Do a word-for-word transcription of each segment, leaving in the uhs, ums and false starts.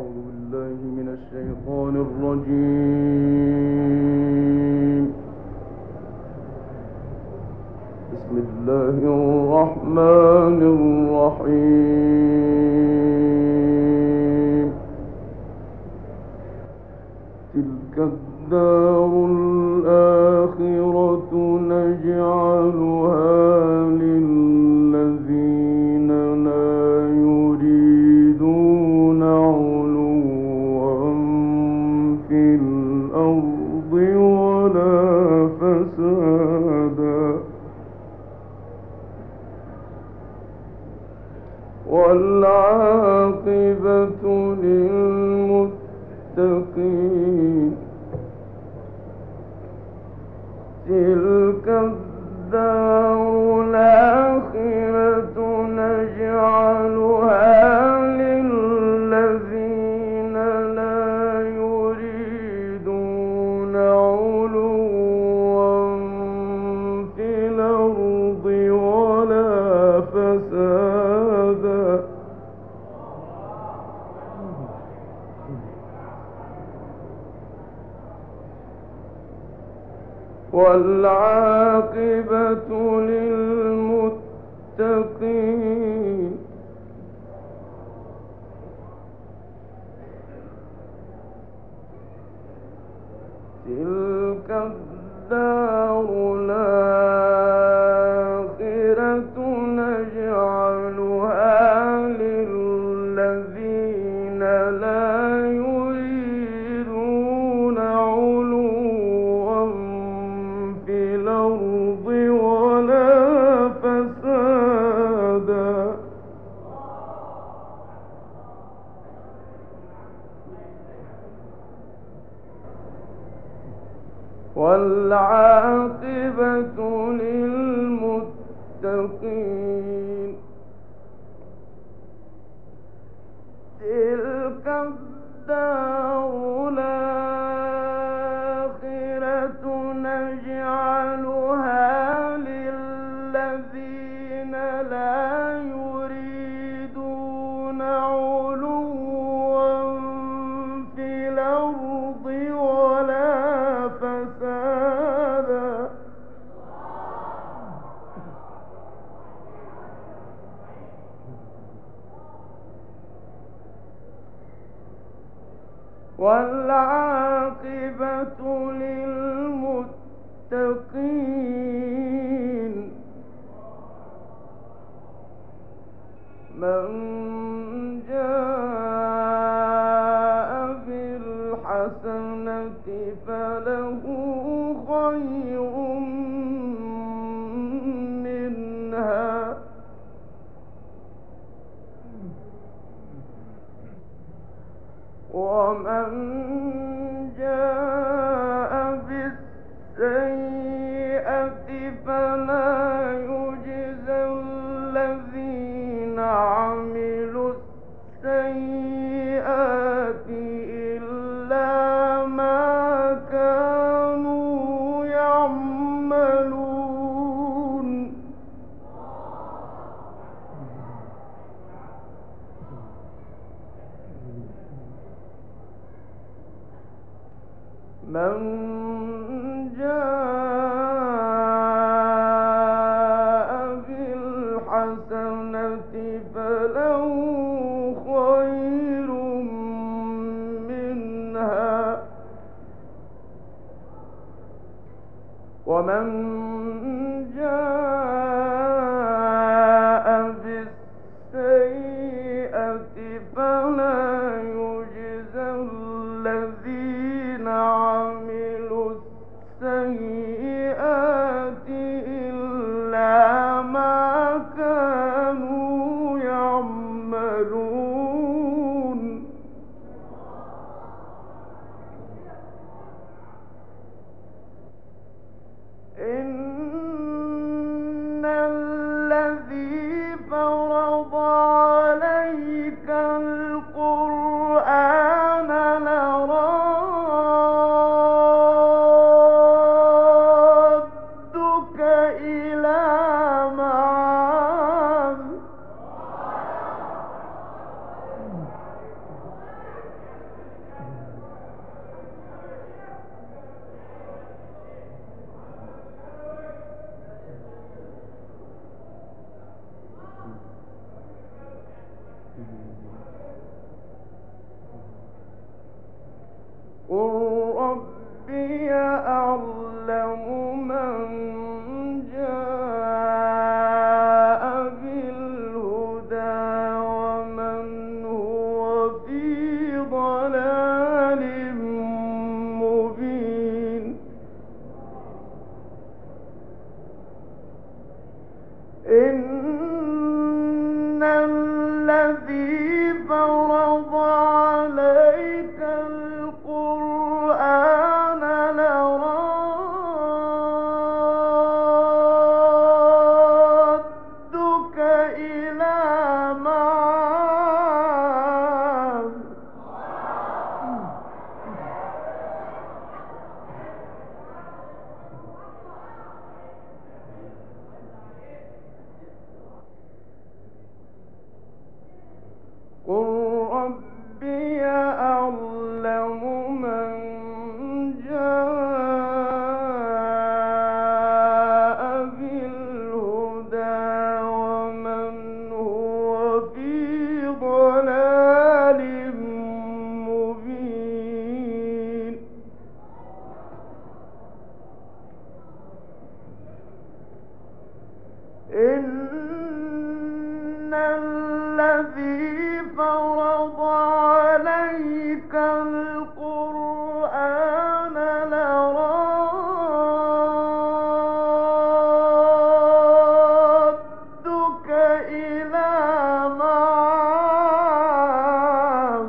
أعوذ بالله من الشيطان الرجيم. بسم الله الرحمن الرحيم. تلك الدار الآخرة نجعلها للذين لا يريدون علوا في الأرض ولا فسادا والعاقبة للمتقين. تلك الدار الآخرة نجعلها للذين لا يريدون علوا في الأرض ولا فسادا والعاقبة للمتقين. تلك الدار الآخرة نجعلها للذين لا يريدون علوا في الأرض ولا فسادا والعاقبة للمتقين. تلك الدار الآخرة نجعلها للذين لا يريدون علوا في الأرض ولا فسادا والعاقبة للمتقين. من جاء بالحسنة فله خير منها ومن جاء بالسيئة فلا يجزى الذين عملوا السيئات إلا ما كانوا يعملون. من جاء بالحسنة فله خير منها ومن جاء بالسيئة فلا يجزى الذين عملوا السيئات إلا ما كانوا يعملون. إن قل ربي أعلم من جاء بالهدى ومن هو في ضلال مبين إن الذي فرض عليك القرآن لرادك إلى معاد قل ربي أعلم من جاء بالهدى ومن هو في ضلال مبين إن الذي فرض عليك القرآن لرادك إلى معاد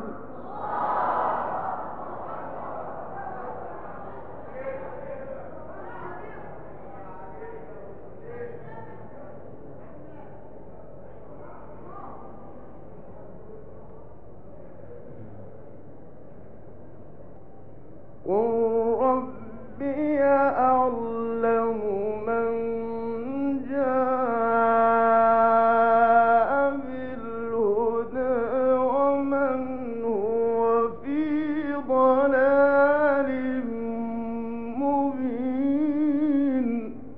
قل ربي أعلم من جاء بالهدى ومن هو في ضلال مبين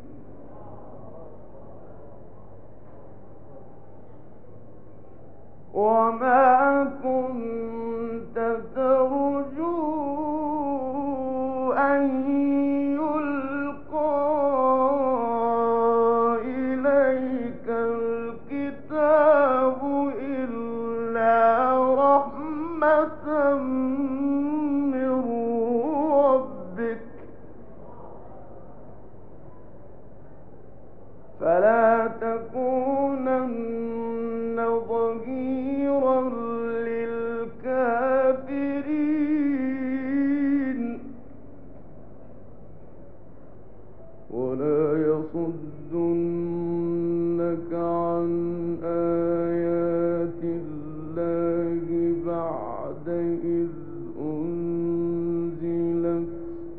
وما كنت ترجو أن يلقى إليك الكتاب إلا رحمة من ربك فلا تكونن ظهيرا للكافرين ولا يصدنك عن آيات الله بعد إذ أنزلت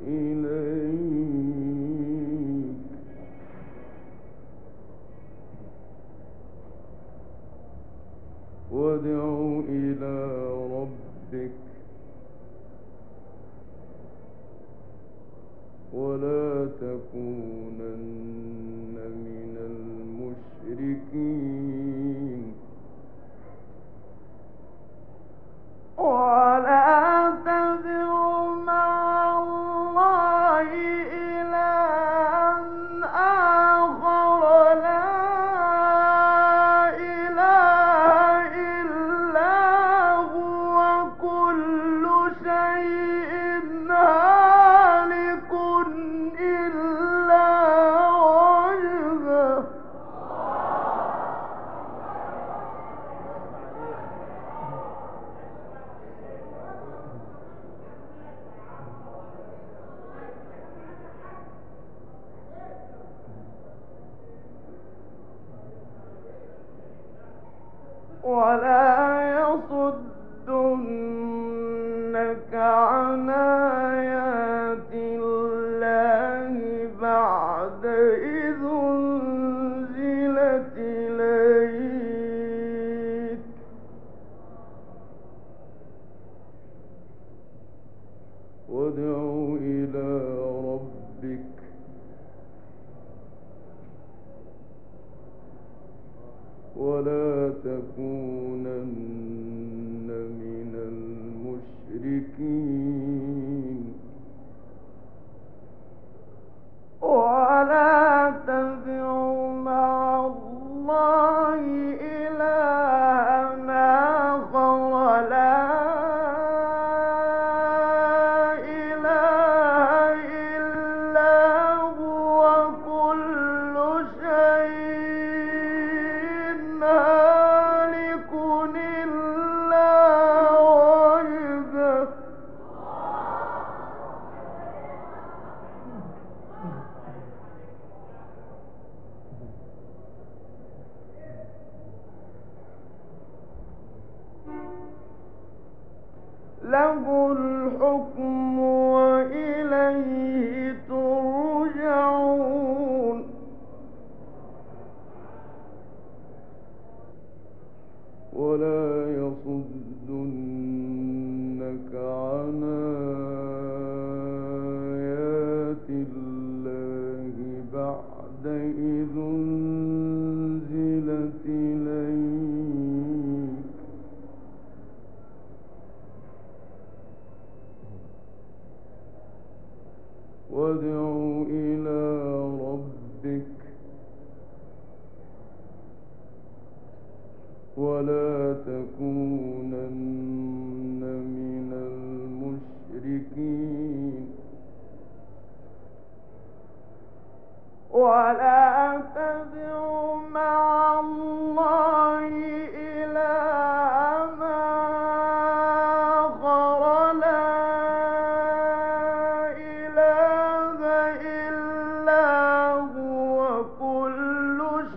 إليك وادع إلى ربك ولا تكونن من المشركين ولا تدع مع الله إلها آخر لا إله إلا هو كل شيء هالك إلا وجهه ولا يصدنك عن آيات الله بعد إذ أنزلت إليك وادع إلى ربك ولا تكونن من المشركين له الحكم وإليه ترجعون ولا يصدنك عن آيات الله بعد إذ أنزلت إليك وادع إلى ربك ولا تكونن من المشركين ولا تدع مع الله إلها آخر لا إله إلا هو كل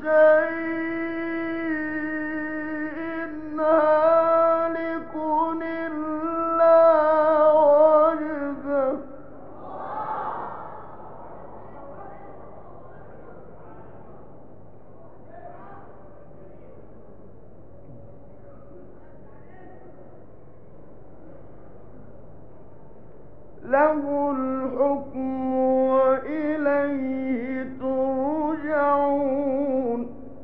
شيء هالك إلا وجهه له الحكم وإليه ترجعون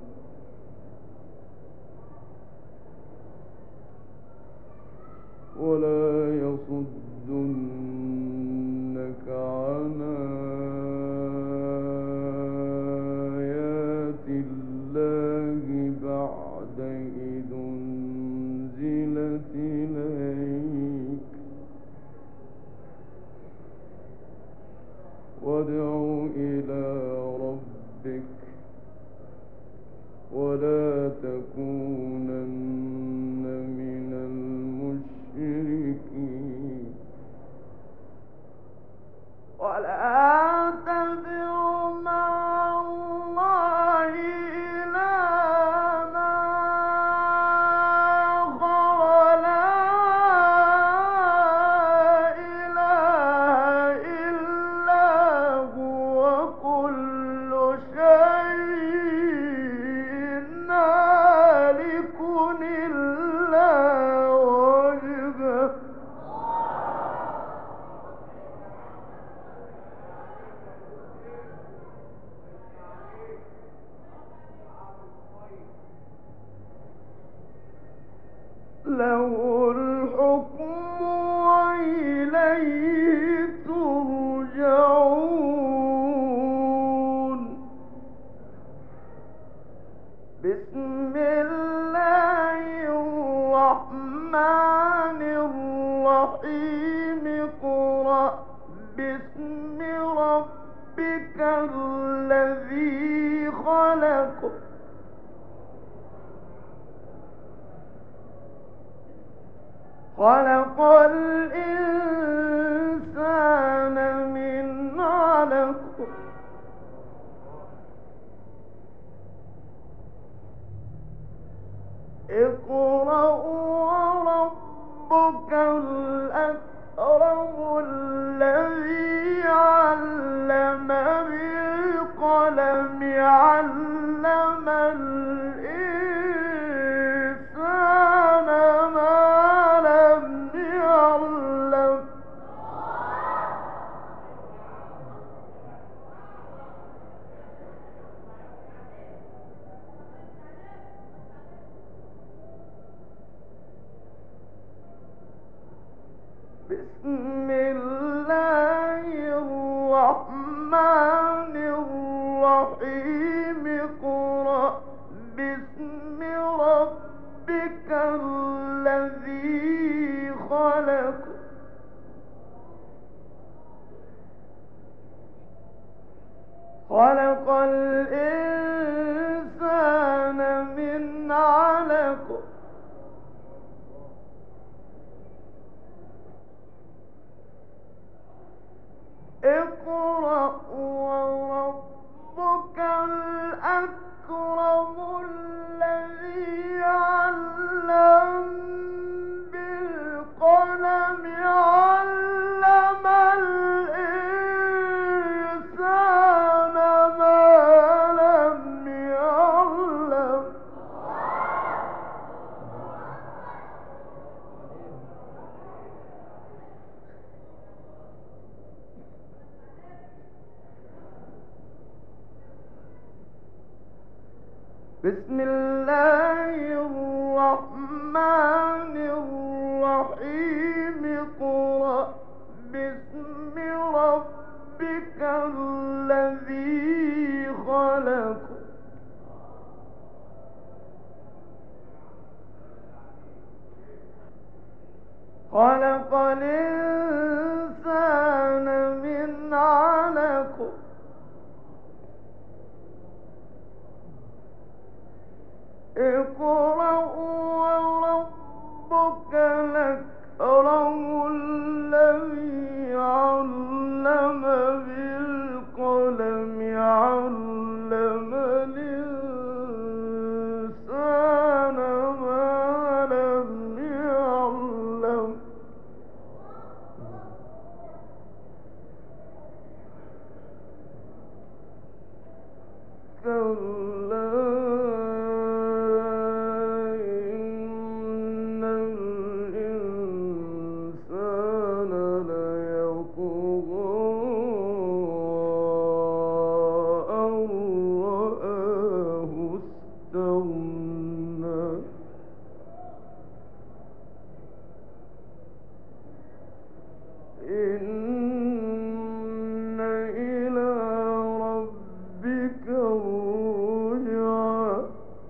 ولا يصدنك عن آيات الله بعد إذ أنزلت إليك وادع إلى ربك ولا تكونن من المشركين ولا تدع مع الله إلها آخر لا إله إلا هو كل شيء هالك إلا وجهه له الحكم وإليه ترجعون بسم الله الرحمن الرحيم اقرأ باسم ربك الذي خلق خلق الإنسان من علق اقرأ وربك الأكرم الذي علم بالقلم علم الإنسان ما لم يعلم بسم الله الرحمن الرحيم اقرأ باسم ربك الذي خلق خلق الإنسان من علق اقرأ وربك الأكرم الذي علم بالقلم بسم الله الرحمن الرحيم اقرأ باسم ربك الذي خلق خلق الإنسان من علق اقرأ وربك الأكرم الذي علم بالقلم علم الإنسان ما لم يعلم كلا إن الإنسان ليطغى أن رآه استغنى إن إلى ربك الرجعى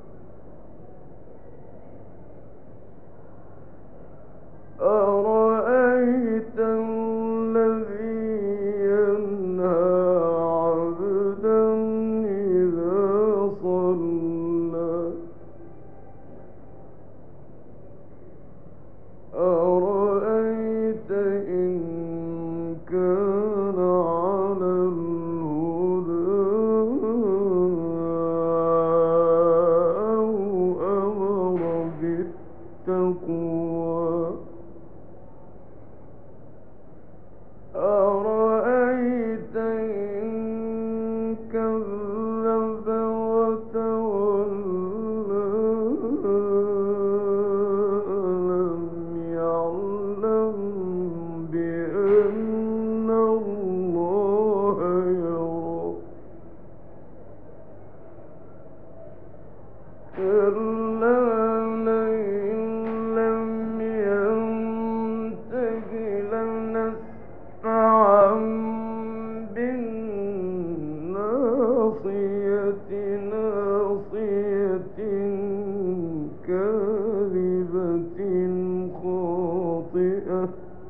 أرأيت الذي ينهى عبدا إذا صلى أرأيت إن كان على الهدى أو أمر بالتقوى أرأيت إن كذب وتولى ألم يعلم بأن الله يرى كلا لئن لم ينته لنسفعا بالناصية ناصية كاذبة خاطئة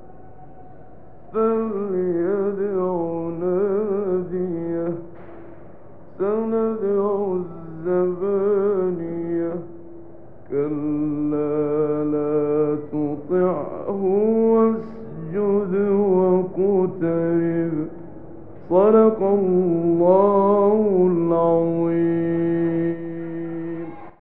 فليدع ناديه سندع الزبانية كلا لا تطعه واسجد واقترب صدق الله